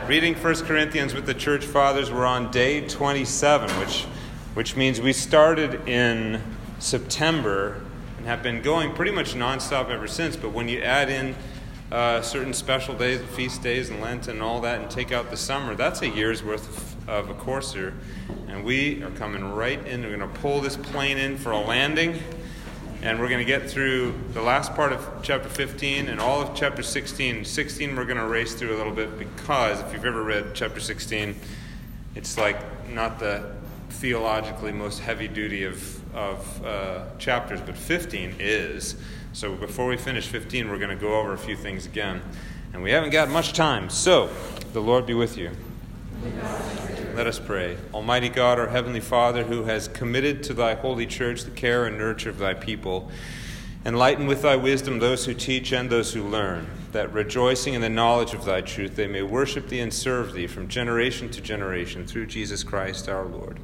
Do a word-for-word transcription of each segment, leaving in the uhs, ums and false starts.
reading First Corinthians with the church fathers. We're on day twenty-seven, which which means we started in September and have been going pretty much nonstop ever since. But when you add in uh, certain special days, feast days, and Lent, and all that, and take out the summer, that's a year's worth of, of a course here. And we are coming right in. We're going to pull this plane in for a landing. And we're going to get through the last part of chapter fifteen and all of chapter sixteen. sixteen we're going to race through a little bit because if you've ever read chapter sixteen, it's like not the theologically most heavy duty of, of uh, chapters, but fifteen is. So before we finish fifteen, we're going to go over a few things again. And we haven't got much time. So the Lord be with you. Let us pray. Almighty God, our Heavenly Father, who has committed to thy holy church the care and nurture of thy people, enlighten with thy wisdom those who teach and those who learn, that rejoicing in the knowledge of thy truth, they may worship thee and serve thee from generation to generation through Jesus Christ our Lord.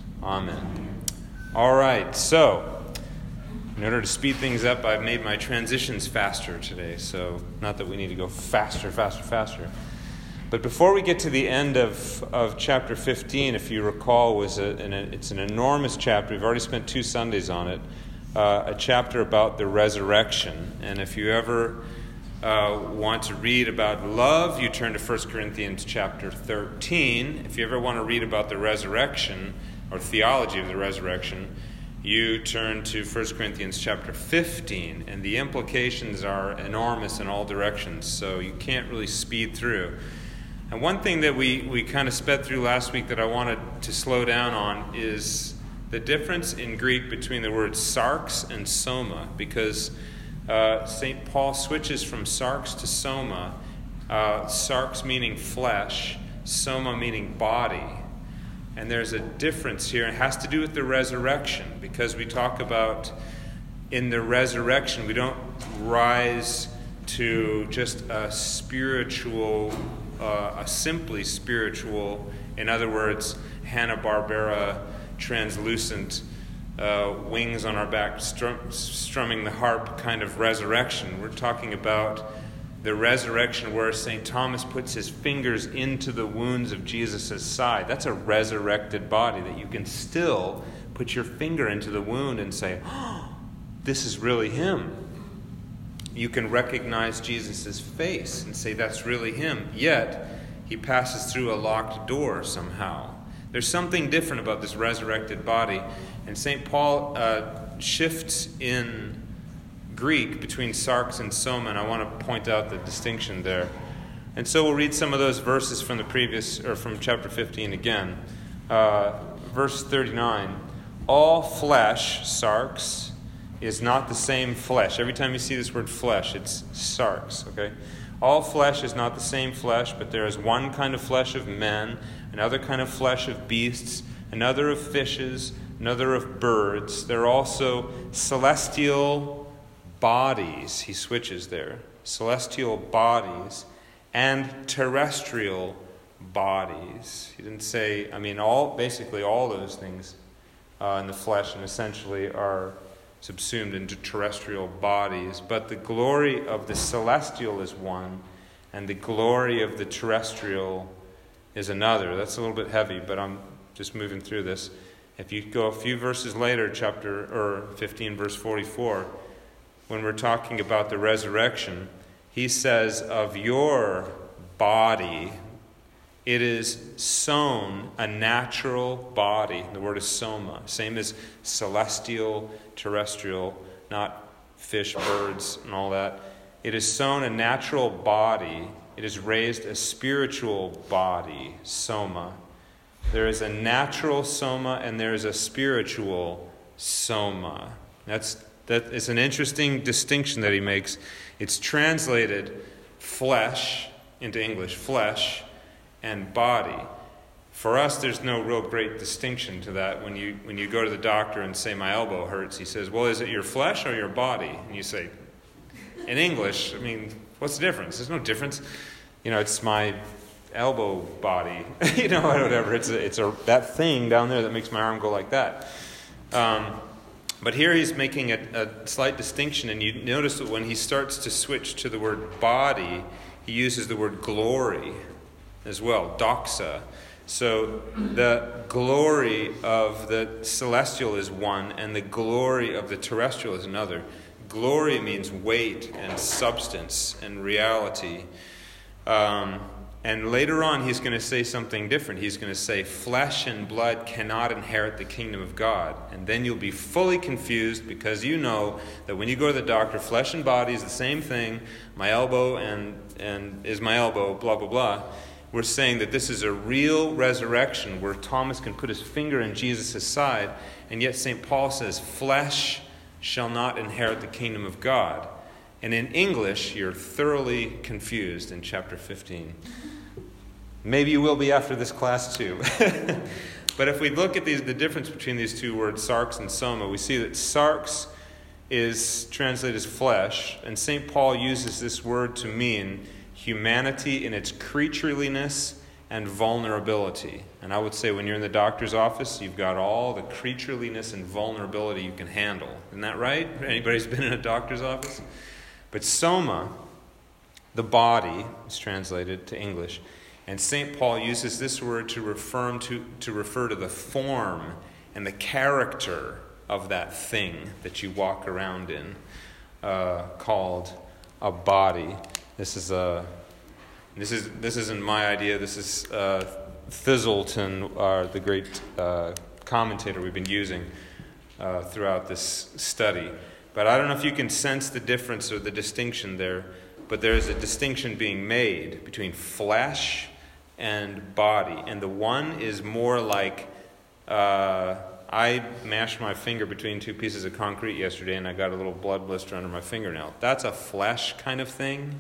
Amen. All right, so in order to speed things up, I've made my transitions faster today. So not that we need to go faster, faster, faster. But before we get to the end of, of chapter fifteen, if you recall, was a, an, it's an enormous chapter. We've already spent two Sundays on it. Uh, a chapter about the resurrection. And if you ever uh, want to read about love, you turn to First Corinthians chapter thirteen. If you ever want to read about the resurrection or theology of the resurrection, you turn to First Corinthians chapter fifteen. And the implications are enormous in all directions, so you can't really speed through. And one thing that we, we kind of sped through last week that I wanted to slow down on is the difference in Greek between the words sarx and soma, because uh, Saint Paul switches from sarx to soma, uh, sarx meaning flesh, soma meaning body. And there's a difference here. It has to do with the resurrection, because we talk about in the resurrection, we don't rise to just a spiritual Uh, a simply spiritual, in other words, Hanna-Barbera translucent uh, wings on our back strum- strumming the harp kind of resurrection. We're talking about the resurrection where Saint Thomas puts his fingers into the wounds of Jesus' side. That's a resurrected body that you can still put your finger into the wound and say, oh, this is really him. You can recognize Jesus' face and say that's really him, yet he passes through a locked door somehow. There's something different about this resurrected body, and Saint Paul uh, shifts in Greek between sarx and soma, and I want to point out the distinction there. And so we'll read some of those verses from the previous, or from chapter fifteen again. Uh, verse thirty-nine, all flesh, sarx, is not the same flesh. Every time you see this word flesh, it's sarx, okay? All flesh is not the same flesh, but there is one kind of flesh of men, another kind of flesh of beasts, another of fishes, another of birds. There are also celestial bodies. He switches there. Celestial bodies and terrestrial bodies. He didn't say, I mean, all basically all those things uh, in the flesh and essentially are subsumed into terrestrial bodies, but the glory of the celestial is one, and the glory of the terrestrial is another. That's a little bit heavy, but I'm just moving through this. If you go a few verses later, chapter or fifteen, verse forty-four, when we're talking about the resurrection, he says, of your body, it is sown a natural body. The word is soma. Same as celestial, terrestrial, not fish, birds, and all that. It is sown a natural body. It is raised a spiritual body, soma. There is a natural soma and there is a spiritual soma. That's that is an interesting distinction that he makes. It's translated flesh into English, flesh, and body. For us, there's no real great distinction to that. When you when you go to the doctor and say, my elbow hurts, he says, well, is it your flesh or your body? And you say, in English, I mean, what's the difference? There's no difference. You know, it's my elbow body, you know, whatever. It's a, it's a that thing down there that makes my arm go like that. Um, but here he's making a, a slight distinction, and you notice that when he starts to switch to the word body, he uses the word glory. as well, doxa. So the glory of the celestial is one, and the glory of the terrestrial is another. Glory means weight and substance and reality. Um, and later on, he's going to say something different. He's going to say, flesh and blood cannot inherit the kingdom of God. And then you'll be fully confused, because you know that when you go to the doctor, flesh and body is the same thing. My elbow and, and is my elbow, blah, blah, blah. We're saying that this is a real resurrection where Thomas can put his finger in Jesus' side, and yet Saint Paul says, flesh shall not inherit the kingdom of God. And in English, you're thoroughly confused in chapter fifteen. Maybe you will be after this class too. But if we look at these, the difference between these two words, sarx and soma, we see that sarx is translated as flesh, and Saint Paul uses this word to mean humanity in its creatureliness and vulnerability. And I would say when you're in the doctor's office, you've got all the creatureliness and vulnerability you can handle. Isn't that right? Anybody's been in a doctor's office? But soma, the body, is translated to English. And Saint Paul uses this word to refer to, to refer to the form and the character of that thing that you walk around in, uh, called a body. This is a this is this isn't my idea. This is uh, Thiselton, uh, the great uh, commentator we've been using uh, throughout this study. But I don't know if you can sense the difference or the distinction there. But there is a distinction being made between flesh and body, and the one is more like uh, I mashed my finger between two pieces of concrete yesterday, and I got a little blood blister under my fingernail. That's a flesh kind of thing.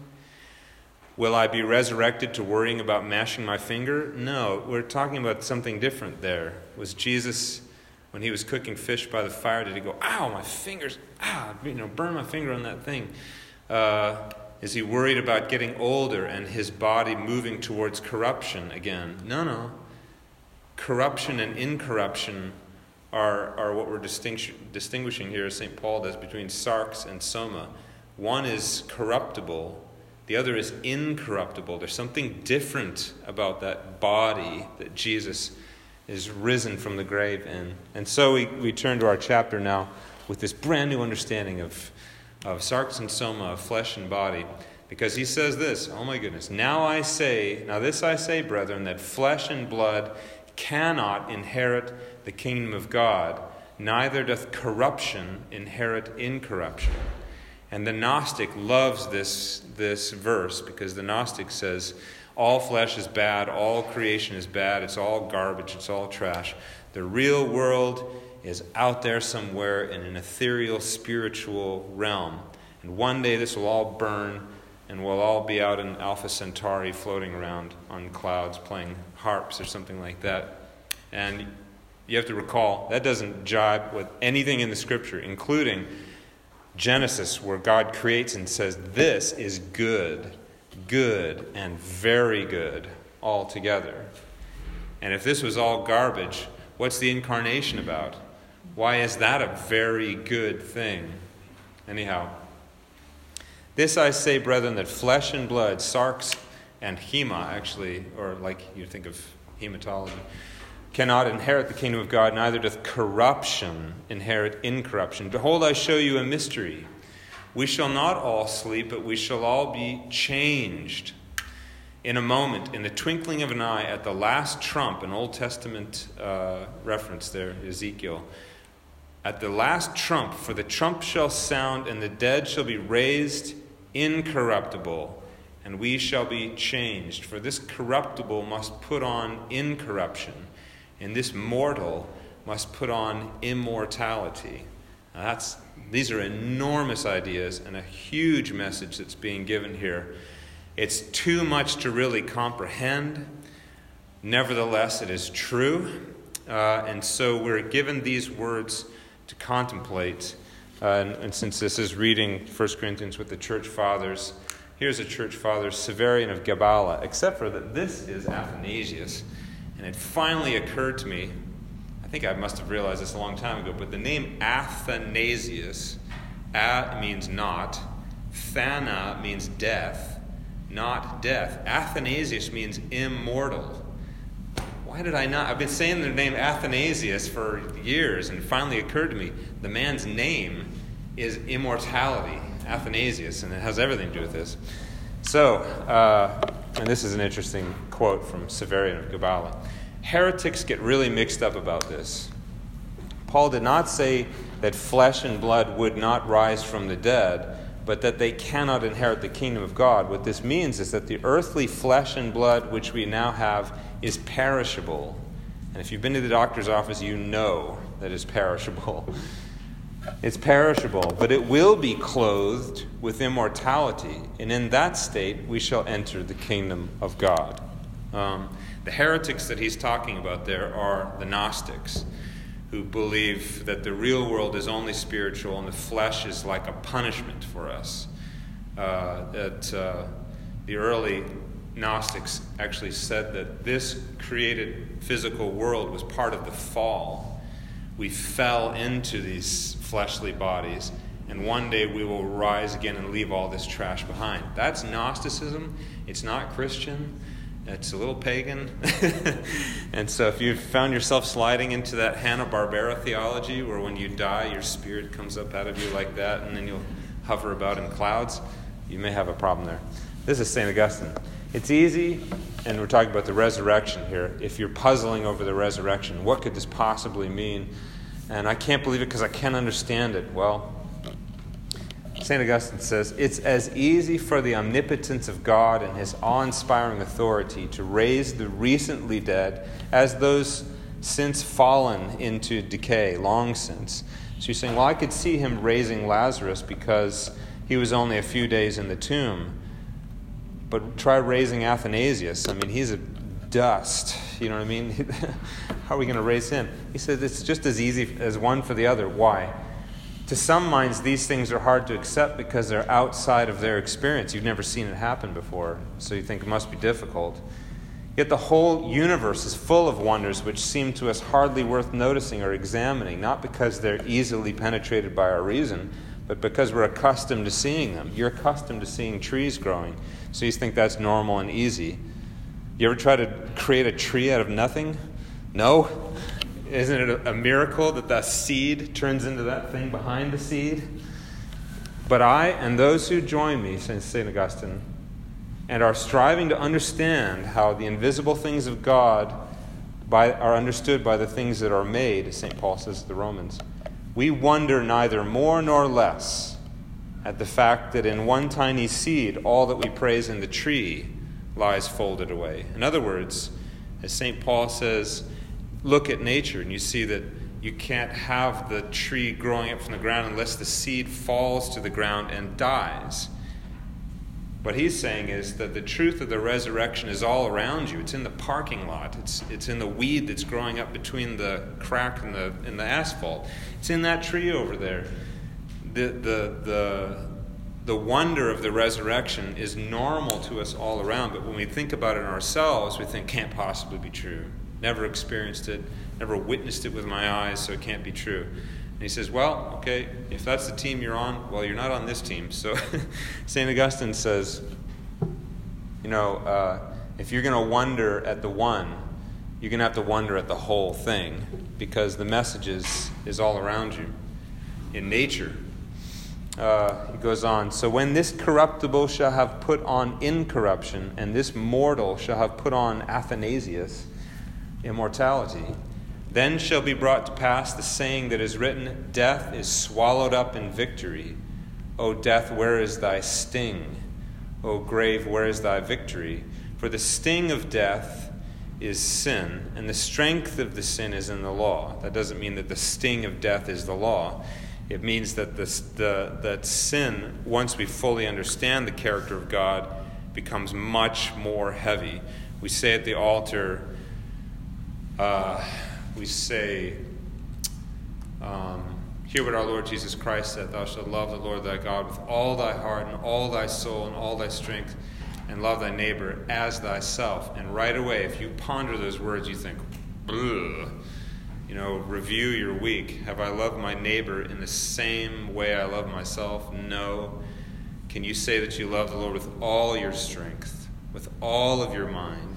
Will I be resurrected to worrying about mashing my finger? No, we're talking about something different there. Was Jesus, when he was cooking fish by the fire, did he go, ow, my fingers, ah, you know, burn my finger on that thing? Uh, is he worried about getting older and his body moving towards corruption again? No, no. Corruption and incorruption are, are what we're distinguish, distinguishing here, as Saint Paul does, between sarx and soma. One is corruptible. The other is incorruptible. There's something different about that body that Jesus is risen from the grave in. And so we, we turn to our chapter now with this brand new understanding of, of sarx and soma, of flesh and body. Because he says this, oh my goodness, now I say, now this I say, brethren, that flesh and blood cannot inherit the kingdom of God, neither doth corruption inherit incorruption. And the Gnostic loves this, this verse, because the Gnostic says, all flesh is bad, all creation is bad, it's all garbage, it's all trash. The real world is out there somewhere in an ethereal, spiritual realm. And one day this will all burn, and we'll all be out in Alpha Centauri floating around on clouds playing harps or something like that. And you have to recall, that doesn't jibe with anything in the Scripture, including Genesis, where God creates and says, this is good, good, and very good altogether. And if this was all garbage, what's the incarnation about? Why is that a very good thing? Anyhow, this I say, brethren, that flesh and blood, sarx and hema, actually, or like you think of hematology, cannot inherit the kingdom of God, neither doth corruption inherit incorruption. Behold, I show you a mystery. We shall not all sleep, but we shall all be changed in a moment, in the twinkling of an eye, at the last trump, an Old Testament uh, reference there, Ezekiel. At the last trump, for the trump shall sound, and the dead shall be raised incorruptible, and we shall be changed. For this corruptible must put on incorruption, and this mortal must put on immortality. Now that's, these are enormous ideas and a huge message that's being given here. It's too much to really comprehend. Nevertheless, it is true. Uh, and so we're given these words to contemplate. Uh, and, and since this is reading First Corinthians with the church fathers, here's a church father, Severian of Gabala, except for that this is Athanasius. And it finally occurred to me, I think I must have realized this a long time ago, but the name Athanasius, a means not, thana means death, not death. Athanasius means immortal. Why did I not? I've been saying the name Athanasius for years, and it finally occurred to me the man's name is immortality, Athanasius, and it has everything to do with this. So, uh, and this is an interesting quote from Severian of Gabala. Heretics get really mixed up about this. Paul did not say that flesh and blood would not rise from the dead, but that they cannot inherit the kingdom of God. What this means is that the earthly flesh and blood which we now have is perishable. And if you've been to the doctor's office, you know that it's perishable. It's perishable, but it will be clothed with immortality, and in that state we shall enter the kingdom of God. Um, the heretics that he's talking about there are the Gnostics, who believe that the real world is only spiritual and the flesh is like a punishment for us. Uh, that uh, the early Gnostics actually said that this created physical world was part of the fall. We fell into these fleshly bodies, and one day we will rise again and leave all this trash behind. That's Gnosticism. It's not Christian. It's a little pagan. And so if you've found yourself sliding into that Hanna-Barbera theology where when you die your spirit comes up out of you like that and then you'll hover about in clouds, you may have a problem there. This is Saint Augustine. It's easy, and we're talking about the resurrection here. If you're puzzling over the resurrection, what could this possibly mean? And I can't believe it because I can't understand it. Well, Saint Augustine says, it's as easy for the omnipotence of God and his awe-inspiring authority to raise the recently dead as those since fallen into decay, long since. So you're saying, well, I could see him raising Lazarus because he was only a few days in the tomb. But try raising Athanasius. I mean, he's a dust. You know what I mean? How are we going to raise him? He says it's just as easy as one for the other. Why? To some minds, these things are hard to accept because they're outside of their experience. You've never seen it happen before, so you think it must be difficult. Yet the whole universe is full of wonders which seem to us hardly worth noticing or examining, not because they're easily penetrated by our reason, but because we're accustomed to seeing them. You're accustomed to seeing trees growing, so you think that's normal and easy. You ever try to create a tree out of nothing? No? Isn't it a miracle that that seed turns into that thing behind the seed? But I and those who join me, says Saint Augustine, and are striving to understand how the invisible things of God by, are understood by the things that are made, as Saint Paul says to the Romans, we wonder neither more nor less at the fact that in one tiny seed all that we praise in the tree lies folded away. In other words, as Saint Paul says, look at nature and you see that you can't have the tree growing up from the ground unless the seed falls to the ground and dies. What he's saying is that the truth of the resurrection is all around you. It's in the parking lot. It's it's in the weed that's growing up between the crack and the in the asphalt. It's in that tree over there. The the the the wonder of the resurrection is normal to us all around, but when we think about it in ourselves, we think can't possibly be true. Never experienced it, never witnessed it with my eyes, so it can't be true. And he says, well, okay, if that's the team you're on, well, you're not on this team. So Saint Augustine says, you know, uh, if you're going to wonder at the one, you're going to have to wonder at the whole thing, because the message is, is all around you in nature. Uh, he goes on, so when this corruptible shall have put on incorruption, and this mortal shall have put on Athanasius, immortality, then shall be brought to pass the saying that is written, death is swallowed up in victory. O death, where is thy sting? O grave, where is thy victory? For the sting of death is sin, and the strength of the sin is in the law. That doesn't mean that the sting of death is the law. It means that this, the, that sin, once we fully understand the character of God, becomes much more heavy. We say at the altar, uh, we say, um, hear what our Lord Jesus Christ said, thou shalt love the Lord thy God with all thy heart and all thy soul and all thy strength, and love thy neighbor as thyself. And right away, if you ponder those words, you think, ugh. You know, review your week. Have I loved my neighbor in the same way I love myself? No. can you say that you love the Lord with all your strength, with all of your mind?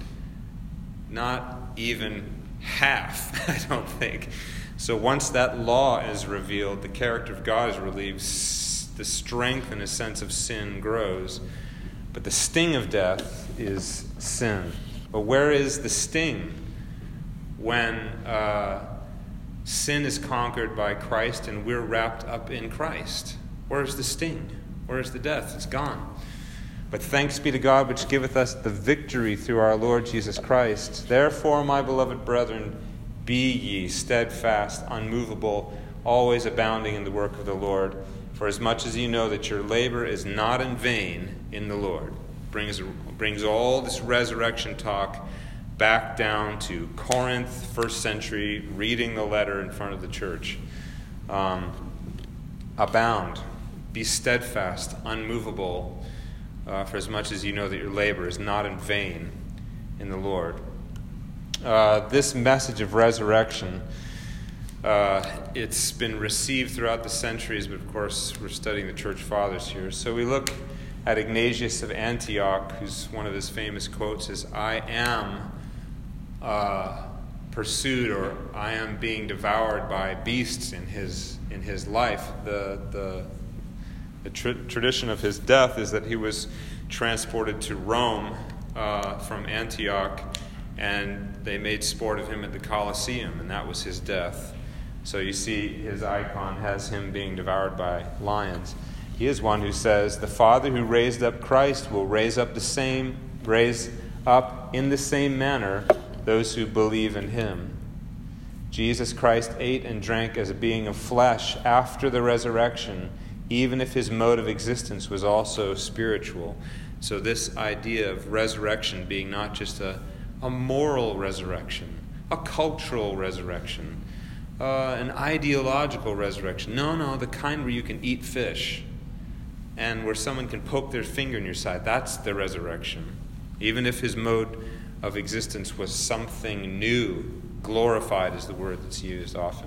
Not even half, I don't think. So once that law is revealed, the character of God is relieved, the strength and a sense of sin grows. But the sting of death is sin. But where is the sting when uh, sin is conquered by Christ and we're wrapped up in Christ? Where is the sting? Where is the death? It's gone. But thanks be to God, which giveth us the victory through our Lord Jesus Christ. Therefore, my beloved brethren, be ye steadfast, unmovable, always abounding in the work of the Lord. For as much as you know that your labor is not in vain in the Lord. Brings, brings all this resurrection talk back down to Corinth, first century, reading the letter in front of the church. Um, abound, be steadfast, unmovable, uh, for as much as you know that your labor is not in vain in the Lord. Uh, this message of resurrection, uh, it's been received throughout the centuries, but of course we're studying the church fathers here. So we look at Ignatius of Antioch, who's one of his famous quotes is, I am uh, pursued, or I am being devoured by beasts in his in his life. The the, the tra- tradition of his death is that he was transported to Rome uh, from Antioch, and they made sport of him at the Colosseum, and that was his death. So you see his icon has him being devoured by lions. He is one who says, the Father who raised up Christ will raise up the same, raise up in the same manner those who believe in him. Jesus Christ ate and drank as a being of flesh after the resurrection, even if his mode of existence was also spiritual. So this idea of resurrection being not just a, a moral resurrection, a cultural resurrection, uh, an ideological resurrection. No, no, the kind where you can eat fish and where someone can poke their finger in your side. That's the resurrection. Even if his mode of existence was something new, glorified is the word that's used often.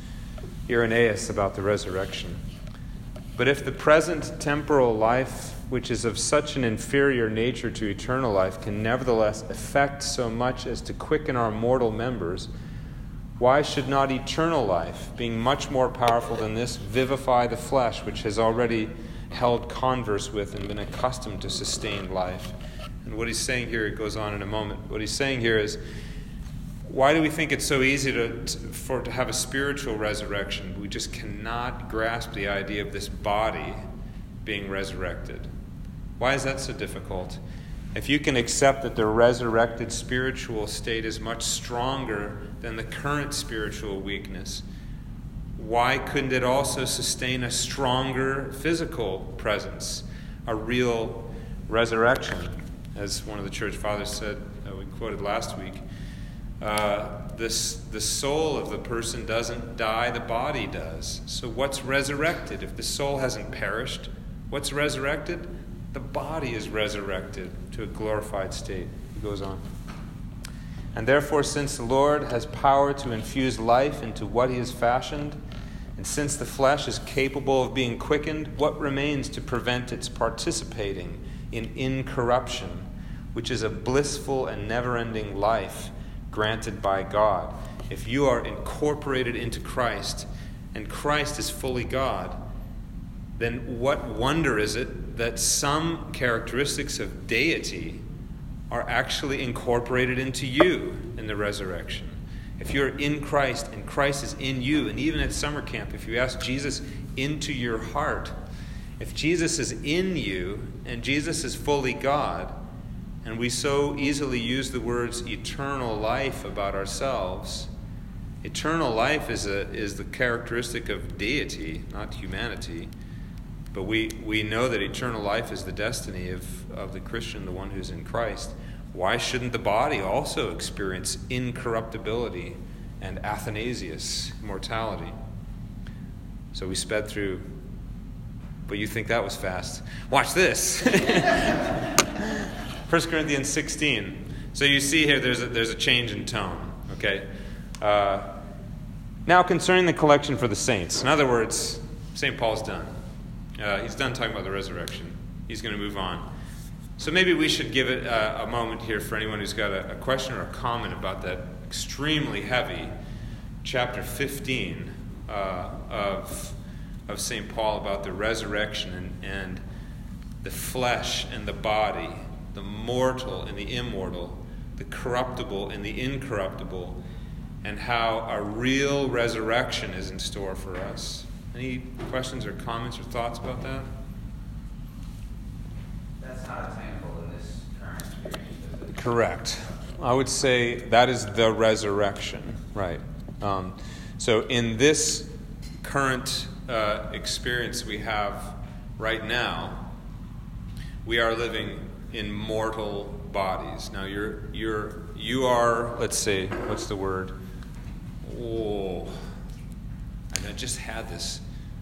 Irenaeus about the resurrection. But if the present temporal life, which is of such an inferior nature to eternal life, can nevertheless effect so much as to quicken our mortal members, why should not eternal life, being much more powerful than this, vivify the flesh, which has already held converse with and been accustomed to sustained life? And what he's saying here, it goes on in a moment, what he's saying here is, why do we think it's so easy to, to for to have a spiritual resurrection? We just cannot grasp the idea of this body being resurrected. Why is that so difficult? If you can accept that the resurrected spiritual state is much stronger than the current spiritual weakness, why couldn't it also sustain a stronger physical presence, a real resurrection? As one of the church fathers said, uh, we quoted last week, uh, this, the soul of the person doesn't die, the body does. So what's resurrected? If the soul hasn't perished, what's resurrected? The body is resurrected to a glorified state. He goes on. And therefore, since the Lord has power to infuse life into what he has fashioned, and since the flesh is capable of being quickened, what remains to prevent its participating in incorruption, which is a blissful and never-ending life granted by God? If you are incorporated into Christ, and Christ is fully God, then what wonder is it that some characteristics of deity are actually incorporated into you in the resurrection? If you're in Christ and Christ is in you, and even at summer camp, if you ask Jesus into your heart, if Jesus is in you and Jesus is fully God, and we so easily use the words eternal life about ourselves, eternal life is a is the characteristic of deity, not humanity. But we, we know that eternal life is the destiny of, of the Christian, the one who's in Christ. Why shouldn't the body also experience incorruptibility and athanasius, immortality? So we sped through, but you think that was fast. Watch this. First Corinthians sixteen. So you see here there's a, there's a change in tone, okay? Uh, now concerning the collection for the saints. In other words, Saint Paul's done. Uh, he's done talking about the resurrection. he's going to move on. So maybe we should give it a, a moment here for anyone who's got a, a question or a comment about that extremely heavy chapter fifteen uh, of, of Saint Paul about the resurrection and, and the flesh and the body, the mortal and the immortal, the corruptible and the incorruptible, and how a real resurrection is in store for us. Any questions or comments or thoughts about that? That's not attainable in this current experience, is it? Correct. I would say that is the resurrection, right? Um, so in this current uh, experience we have right now, we are living in mortal bodies. Now you're you're you are, let's see, what's the word? Oh, I just had this.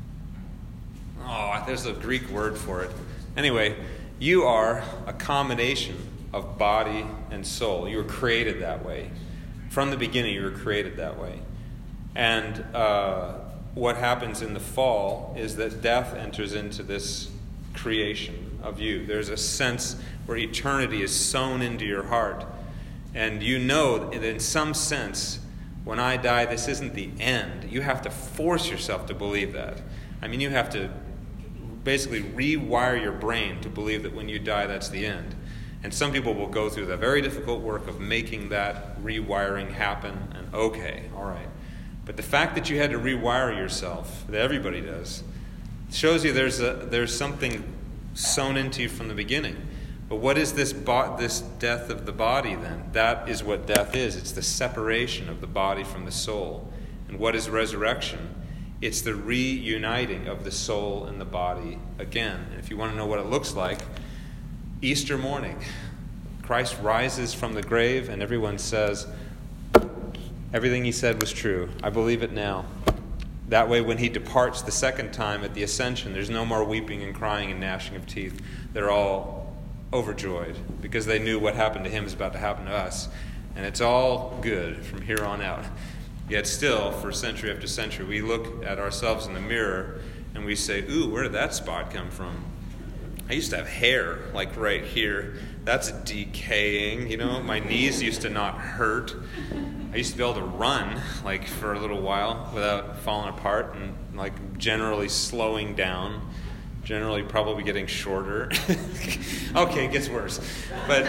Oh, there's a Greek word for it. Anyway, you are a combination of body and soul. You were created that way. From the beginning, you were created that way. And uh, what happens in the fall is that death enters into this creation of you. There's a sense where eternity is sown into your heart. And you know that in some sense, when I die, this isn't the end. You have to force yourself to believe that. I mean, you have to basically rewire your brain to believe that when you die, that's the end. And some people will go through the very difficult work of making that rewiring happen. And okay, all right. But the fact that you had to rewire yourself, that everybody does, shows you there's a there's something sown into you from the beginning. But what is this bo- this death of the body then? That is what death is. It's the separation of the body from the soul. And what is resurrection? It's the reuniting of the soul and the body again. And if you want to know what it looks like, Easter morning, Christ rises from the grave and everyone says, everything he said was true. I believe it now. That way, when he departs the second time at the ascension, there's no more weeping and crying and gnashing of teeth. They're all overjoyed because they knew what happened to him is about to happen to us. And it's all good from here on out. Yet still, for century after century, we look at ourselves in the mirror and we say, ooh, where did that spot come from? I used to have hair, like right here. That's decaying, you know. My knees used to not hurt. I used to be able to run, like, for a little while without falling apart and, like, generally slowing down. Generally probably getting shorter. Okay, it gets worse. But,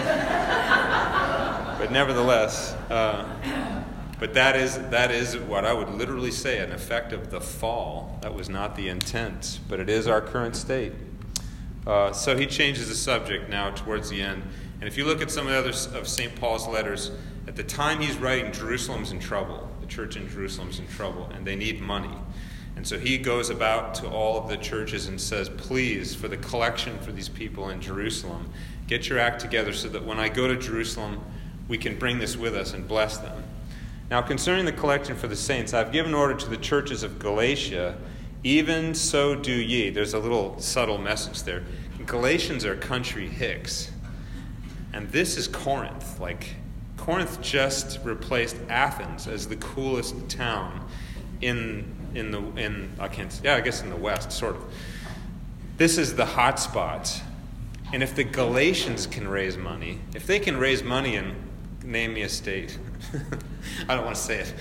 but nevertheless, uh, but that is that is what I would literally say, an effect of the fall. That was not the intent, but it is our current state. Uh, so he changes the subject now towards the end. And if you look at some of the others of Saint Paul's letters, at the time he's writing, Jerusalem's in trouble. The church in Jerusalem's in trouble, and they need money. And so he goes about to all of the churches and says, please, for the collection for these people in Jerusalem, get your act together so that when I go to Jerusalem, we can bring this with us and bless them. Now, concerning the collection for the saints, I've given order to the churches of Galatia, even so do ye. There's a little subtle message there. Galatians are country hicks. And this is Corinth. Like, Corinth just replaced Athens as the coolest town in in the in I can't yeah I guess in the West, sort of. This is the hot spot. And if the Galatians can raise money, if they can raise money and name me a state, I don't want to say it.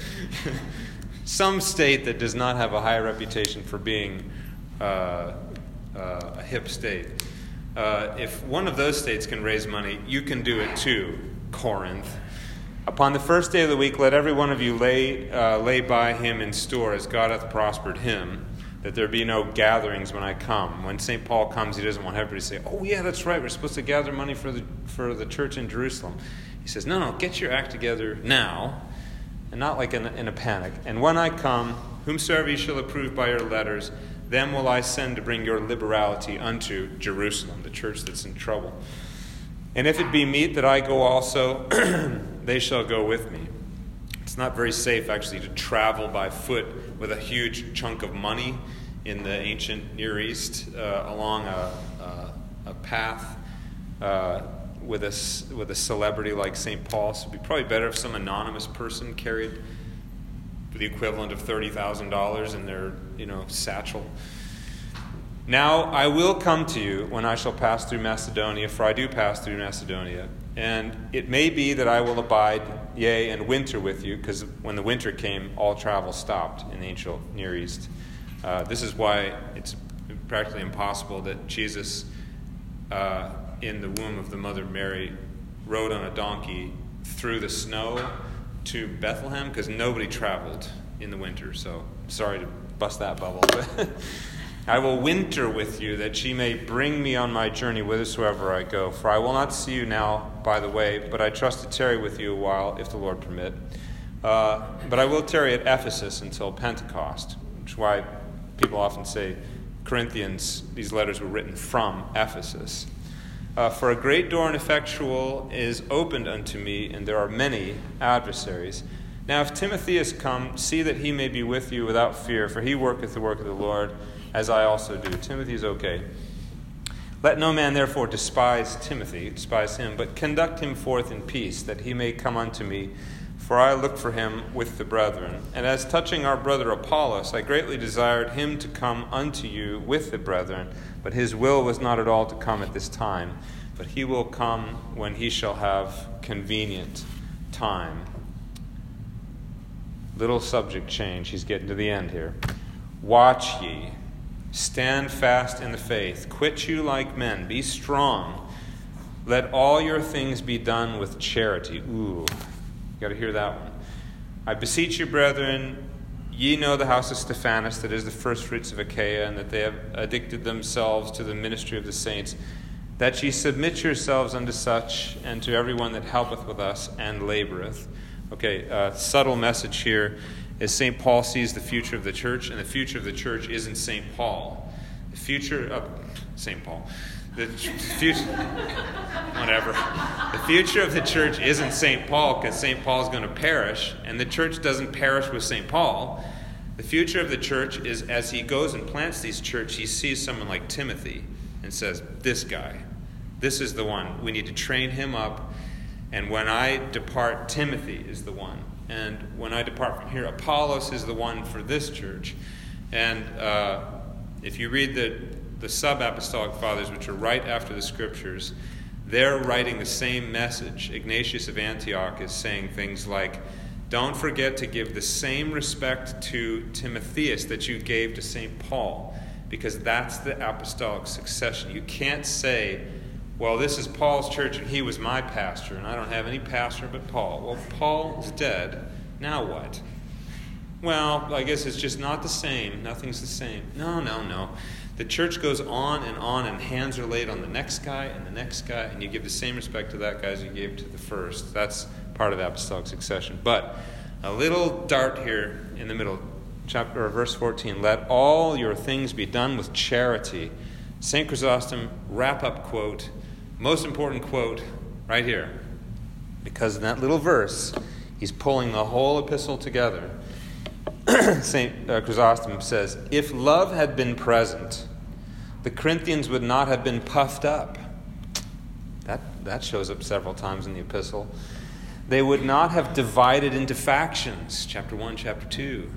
Some state that does not have a high reputation for being uh, uh, a hip state. Uh, if one of those states can raise money, you can do it too, Corinth. Upon the first day of the week, let every one of you lay uh, lay by him in store as God hath prospered him, that there be no gatherings when I come. When Saint Paul comes, he doesn't want everybody to say, oh yeah, that's right, we're supposed to gather money for the for the church in Jerusalem. He says, no, no, get your act together now, and not like in a, in a panic. And when I come, whomsoever ye shall approve by your letters, them will I send to bring your liberality unto Jerusalem, the church that's in trouble. And if it be meet that I go also, they shall go with me. It's not very safe, actually, to travel by foot with a huge chunk of money in the ancient Near East uh, along a, a, a path uh, with a, with a celebrity like Saint Paul. So it would be probably better if some anonymous person carried the equivalent of thirty thousand dollars in their, you know, satchel. Now I will come to you when I shall pass through Macedonia, for I do pass through Macedonia. And it may be that I will abide, yea, and winter with you, because when the winter came, all travel stopped in the ancient Near East. Uh, this is why it's practically impossible that Jesus, uh, in the womb of the Mother Mary, rode on a donkey through the snow to Bethlehem, because nobody traveled in the winter. So sorry to bust that bubble. But I will winter with you, that she may bring me on my journey whithersoever I go. For I will not see you now by the way, but I trust to tarry with you a while, if the Lord permit. Uh, but I will tarry at Ephesus until Pentecost, which is why people often say Corinthians, these letters were written from Ephesus. Uh, For a great door and effectual is opened unto me, and there are many adversaries. Now if Timothy is come, see that he may be with you without fear, for he worketh the work of the Lord, as I also do. Timothy is okay. Let no man therefore despise Timothy, despise him, but conduct him forth in peace, that he may come unto me, for I look for him with the brethren. And as touching our brother Apollos, I greatly desired him to come unto you with the brethren, but his will was not at all to come at this time, but he will come when he shall have convenient time. Little subject change. He's getting to the end here. Watch ye. Stand fast in the faith. Quit you like men. Be strong. Let all your things be done with charity. Ooh, you got to hear that one. I beseech you, brethren, ye know the house of Stephanas, that is the first fruits of Achaia, and that they have addicted themselves to the ministry of the saints, that ye submit yourselves unto such, and to everyone that helpeth with us and laboreth. Okay, uh, subtle message here is Saint Paul sees the future of the church, and the future of the church isn't Saint Paul. The future of Saint Paul. The future, whatever. The future of the church isn't Saint Paul, because Saint Paul is going to perish, and the church doesn't perish with Saint Paul. The future of the church is, as he goes and plants these churches, he sees someone like Timothy and says, this guy, this is the one. We need to train him up. And when I depart, Timothy is the one. And when I depart from here, Apollos is the one for this church. And uh, if you read the, the sub-apostolic fathers, which are right after the scriptures, they're writing the same message. Ignatius of Antioch is saying things like, don't forget to give the same respect to Timotheus that you gave to Saint Paul, because that's the apostolic succession. You can't say, well, this is Paul's church and he was my pastor, and I don't have any pastor but Paul. Well, Paul is dead. Now what? Well, I guess it's just not the same. Nothing's the same. No, no, no. The church goes on and on, and hands are laid on the next guy and the next guy, and you give the same respect to that guy as you gave to the first. That's part of the apostolic succession. But a little dart here in the middle, chapter or verse fourteen. Let all your things be done with charity. Saint Chrysostom, wrap-up quote. Most important quote right here, because in that little verse, he's pulling the whole epistle together. Saint Chrysostom says, if love had been present, the Corinthians would not have been puffed up. That, that shows up several times in the epistle. They would not have divided into factions, chapter one, chapter two.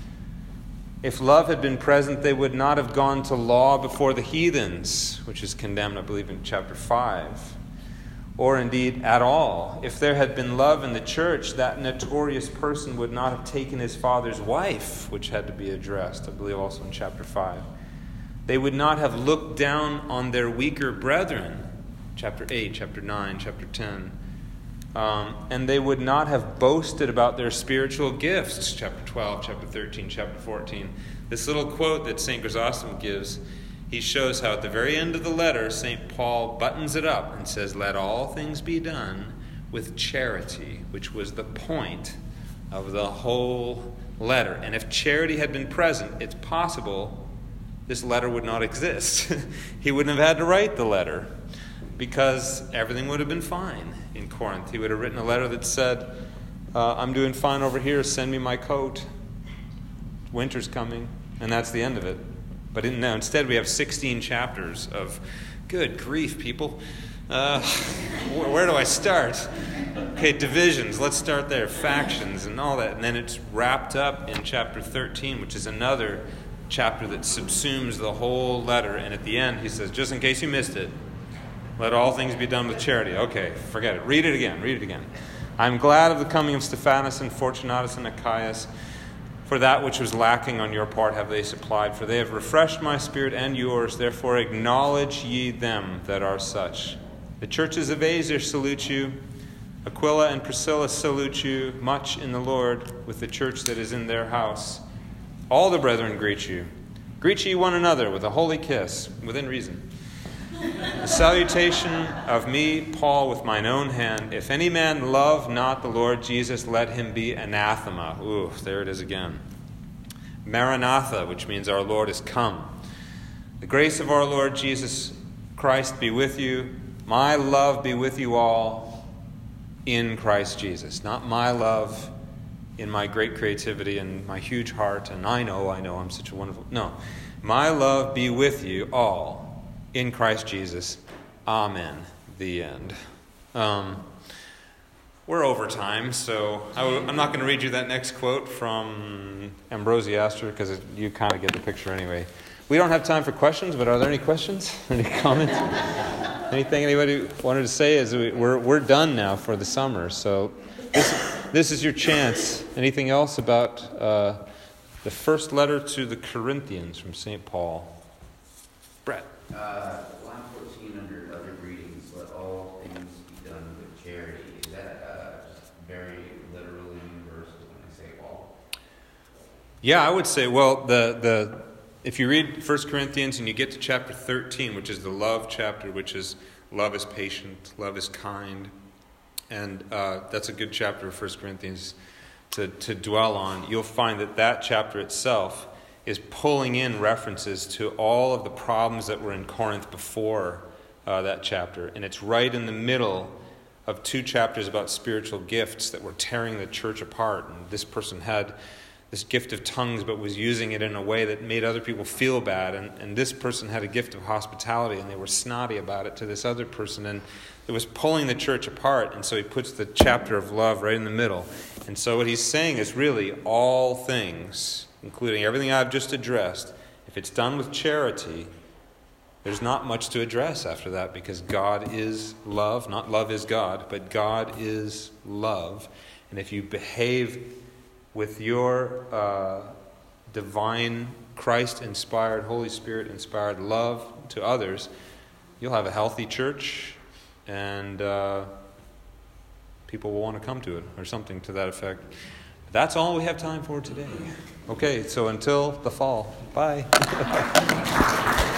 If love had been present, they would not have gone to law before the heathens, which is condemned, I believe, in chapter five. Or indeed, at all. If there had been love in the church, that notorious person would not have taken his father's wife, which had to be addressed, I believe, also in chapter five. They would not have looked down on their weaker brethren, chapter eight, chapter nine, chapter ten. Um, and they would not have boasted about their spiritual gifts, chapter twelve, chapter thirteen, chapter fourteen. This little quote that Saint Chrysostom gives, he shows how at the very end of the letter, Saint Paul buttons it up and says, let all things be done with charity, which was the point of the whole letter. And if charity had been present, it's possible this letter would not exist. He wouldn't have had to write the letter, because everything would have been fine in Corinth. He would have written a letter that said, uh, I'm doing fine over here, send me my coat. Winter's coming, and that's the end of it. But in, no, instead we have sixteen chapters of, good grief, people. Uh, where, where do I start? Okay, divisions, let's start there. Factions and all that. And then it's wrapped up in chapter thirteen, which is another chapter that subsumes the whole letter. And at the end, he says, just in case you missed it, let all things be done with charity. Okay, forget it. Read it again. Read it again. I'm glad of the coming of Stephanas and Fortunatus and Achaeus, for that which was lacking on your part have they supplied. For they have refreshed my spirit and yours. Therefore acknowledge ye them that are such. The churches of Asia salute you. Aquila and Priscilla salute you much in the Lord with the church that is in their house. All the brethren greet you. Greet ye one another with a holy kiss, within reason. The salutation of me, Paul, with mine own hand. If any man love not the Lord Jesus, let him be anathema. Ooh, there it is again. Maranatha, which means our Lord is come. The grace of our Lord Jesus Christ be with you. My love be with you all in Christ Jesus. Not my love in my great creativity and my huge heart, and I know, I know I'm such a wonderful... No. My love be with you all in Christ Jesus. Amen. The end. Um, we're over time, so I w- I'm not going to read you that next quote from Ambrosiaster because you kind of get the picture anyway. We don't have time for questions, but are there any questions? Any comments? Anything anybody wanted to say? Is we, we're we're done now for the summer, so this this is your chance. Anything else about uh, the first letter to the Corinthians from Saint Paul? Brett. Uh, line fourteen under other greetings, let all things be done with charity. Is that uh, just very literally universal when I say all? Yeah, I would say, well, the the if you read First Corinthians and you get to chapter thirteen, which is the love chapter, which is love is patient, love is kind, and uh, that's a good chapter of First Corinthians to, to dwell on, you'll find that that chapter itself is pulling in references to all of the problems that were in Corinth before uh, that chapter. And it's right in the middle of two chapters about spiritual gifts that were tearing the church apart. And this person had this gift of tongues but was using it in a way that made other people feel bad. And, and this person had a gift of hospitality and they were snotty about it to this other person. And it was pulling the church apart. And so he puts the chapter of love right in the middle. And so what he's saying is really all things, including everything I've just addressed, if it's done with charity, there's not much to address after that because God is love. Not love is God, but God is love. And if you behave with your uh, divine, Christ-inspired, Holy Spirit-inspired love to others, you'll have a healthy church and uh, people will want to come to it or something to that effect. That's all we have time for today. Okay, so until the fall. Bye.